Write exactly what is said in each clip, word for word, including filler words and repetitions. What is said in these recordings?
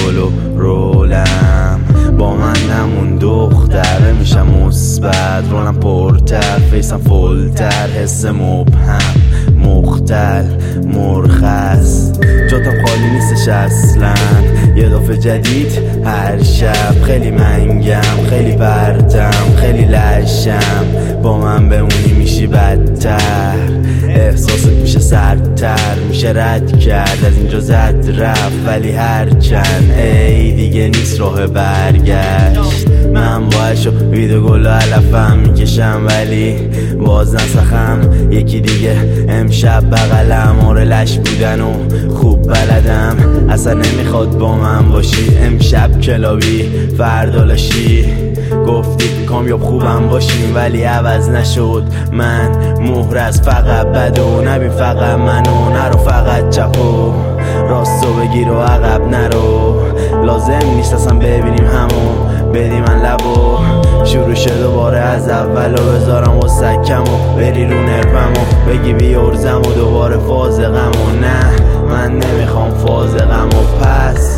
گل و رولم، با من همون دختره میشم مثبت، رولم پرتر، فیسم فلتر، حس مبهم مختل مرخص، جاتم خالی نیستش اصلا، یه دفعه جدید هر شب، خیلی منگم، خیلی پرتم، خیلی لشم، با من بمونی میشی بدتر، احساست میشه سردتر، میشه رد کرد از اینجا زد رفت، ولی هرچند ای دیگه نیست راه برگشت، من باید ویدو گل و علفم میکشم، ولی باز نسخم، یکی دیگه امشب بغلم، آره لش بودن و خوب بلدم، اصلا نمیخواد با من باشی، امشب کلابی فردا لاشی، گفتی کامیاب خوبم باشیم ولی عوض نشد، من مهر از فقط بد و نبین فقط منو، نرو فقط چپ و راستو بگیر و عقب نرو، لازم نیست اصلا ببینیم همو، بدی من لبو شروع شد دوباره از اول و بذارم و سکم و بری رو نرفم و بگی بیارزم و دوباره فاز غم و نه من نمیخوام فاز غم و پس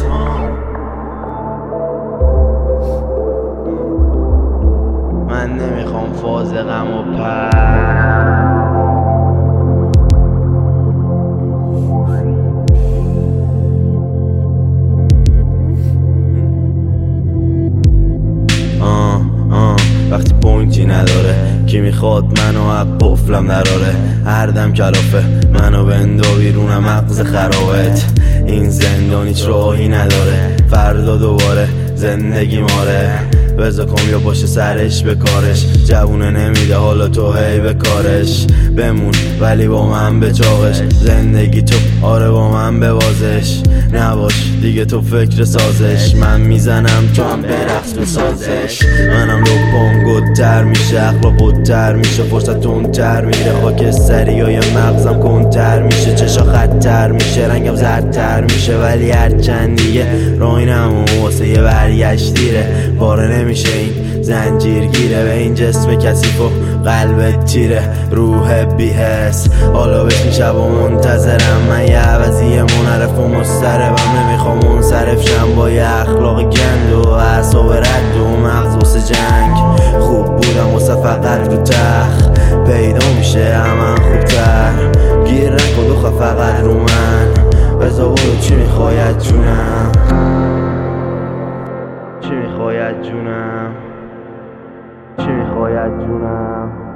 من نمیخوام فاز غم و پس وقتی پوینتی نداره کی میخواد منو حق قفلم نراره، هر دم کلافه منو بندو بیرونم مغز خرابت، این زندان هیچ راهی نداره، فردا دوباره زندگی ماره، بذار کامیاب باشه سرش به کارش، جوونه نمیده حالا تو هی به کارش، بمون ولی با من به چاقش، زندگی تو آره با من به بازش، نباش دیگه تو فکر سازش، من میزنم تو هم برقص بسازش، منم لپام گدتر میشه، اخلاق بدتر میشه، فرصت تندتر میره، خاکستری های مغزم کنتر میشه، چشا خطر میشه، رنگم زردتر میشه، ولی هرچند دیگه راهی نمون واسه یه برگشت دیره، پاره نمیشه این زنجیر گیره به این جسم کثیف و قلبت تیره، روح بی‌حس حالا بشین شب و منتظرم، من یه عوضی منعرف و مضطربم، نمیخوام منصرف شم با یه اخلاق گند و اعصاب رد و مغز واسه جنگ، خوب بودم واسه فقط رو تخت پیدا میشه همه خوبتر، گیر نکن دخواه فقط رو من، بذار برو چی میخواید جونم، چی میخواید جونم، چی میخواید جونم.